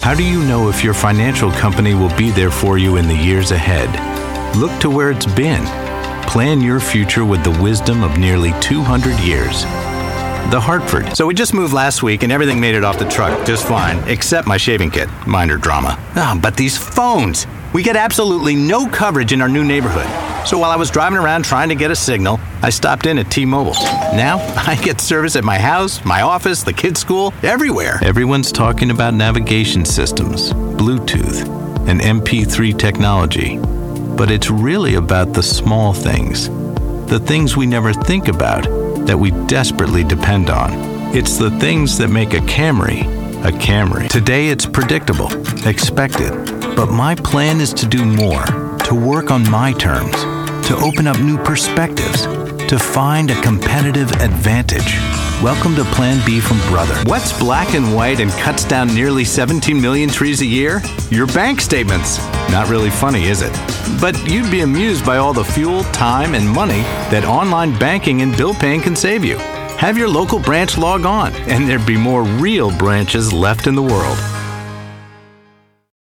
How do you know if your financial company will be there for you in the years ahead? Look to where it's been. Plan your future with the wisdom of nearly 200 years. The Hartford. So we just moved last week and everything made it off the truck just fine, except my shaving kit. Minor drama. But these phones. We get absolutely no coverage in our new neighborhood. So while I was driving around trying to get a signal, I stopped in at T-Mobile. Now, I get service at my house, my office, the kids' school, everywhere. Everyone's talking about navigation systems, Bluetooth, and MP3 technology. But it's really about the small things. The things we never think about that we desperately depend on. It's the things that make a Camry a Camry. Today it's predictable, expected. But my plan is to do more, to work on my terms, to open up new perspectives, to find a competitive advantage. Welcome to Plan B from Brother. What's black and white and cuts down nearly 17 million trees a year? Your bank statements. Not really funny, is it? But you'd be amused by all the fuel, time, and money that online banking and bill paying can save you. Have your local branch log on, and there'd be more real branches left in the world.